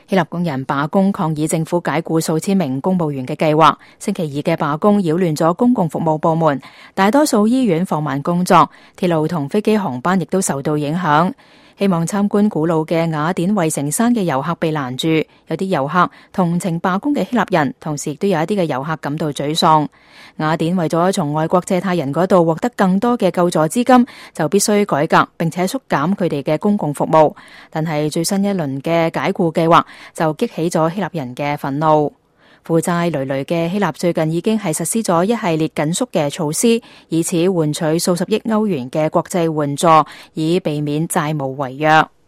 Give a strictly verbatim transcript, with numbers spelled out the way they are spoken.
希臘工人罷工抗議政府解雇數千名公務員嘅計劃。星期二嘅罷工擾亂咗公共服務部門，大多數醫院放慢工作，鐵路同飛機航班亦都受到影響。希望參觀古老嘅雅典衛城山嘅遊客被攔住，有啲遊客同情罷工嘅希臘人，同時亦都有一啲嘅遊客感到沮喪。雅典為咗從外國借貸人嗰度獲得更多嘅救助資金，就必須改革並且縮減佢哋嘅公共服務。但係最新一輪嘅解雇計劃就激起咗希臘人嘅憤怒。負債累累嘅希臘最近已經係實施咗一系列緊縮嘅措施，以此換取數十億歐元嘅國際援助，以避免債務違約。